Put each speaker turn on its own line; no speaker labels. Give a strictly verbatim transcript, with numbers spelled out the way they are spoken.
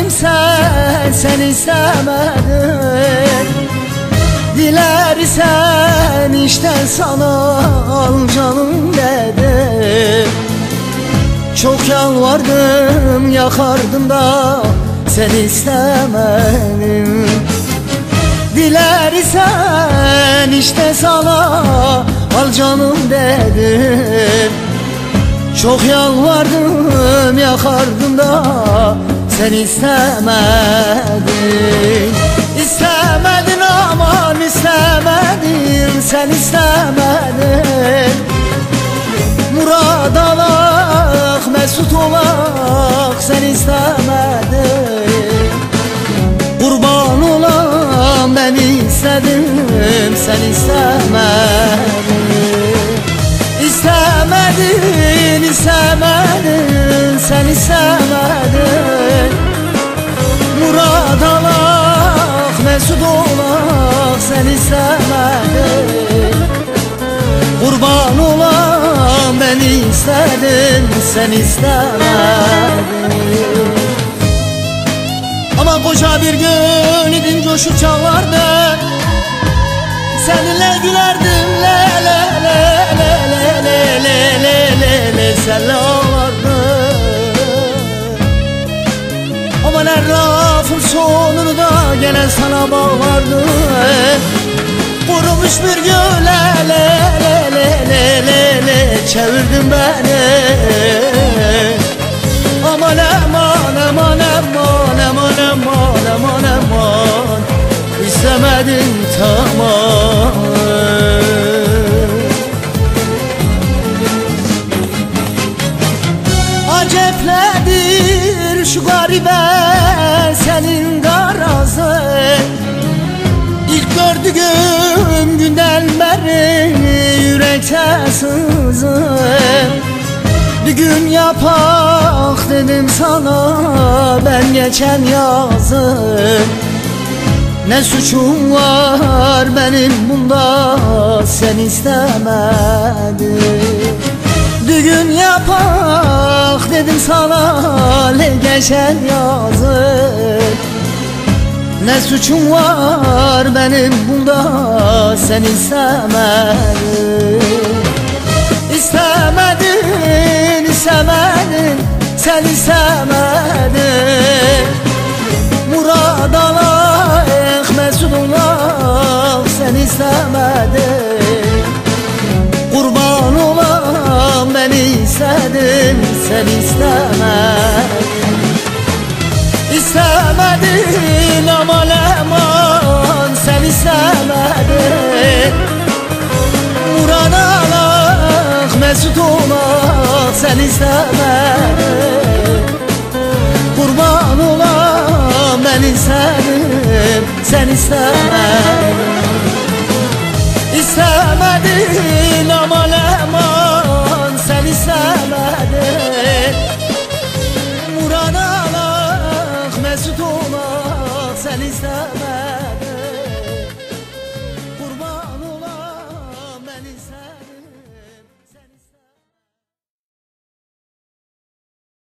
sen, sen istemedin. Dilersen işte sana al canım dedim. Çok yalvardım, yakardım da sen istemedin. Dilersen işte sana al canım dedim. Çok yalvardım, yakardım da sen istemedin. İstemedin aman istemedin, sen istemedin. Murad alak, mesut olak, sen istemedin. Kurban olan ben istedim, sen istemedin. İstemedin, istemedin, sen istemedin. Murad alak, mesut olak, sen istemedin. Kurban olan ben istedim, sen istemedin. Ama koca bir gün idin, coşup çağlardı. Seninle gülerdim, le le le le le le le le le le, senle ağlardım. Aman her lafın sonunu da gene sana bağlardım. Kurumuş bir göle le le le le le le, çevirdin beni. Aman aman aman aman aman aman aman aman, İstemedin tamam. Acepledir şu garibe senin garazın. İlk gördüğüm günden beri yürekte sızım. Bir gün yapak dedim sana ben geçen yazın. Ne suçum var benim bunda, sen istemedin. Düğün yapak dedim sana le geçen yazın. Ne suçum var benim bunda, sen istemedin. İstemedin, istemedin, sen istemedin. Murad alak, mesut olak, sen istemedin. Kurban olan ben istedim, sen istemedin. İstemedin aman aman, sen istemedin. Murad alak, mesut olak, sen istemedin. Kurban olan ben istedim, sen istemedin. İstemedin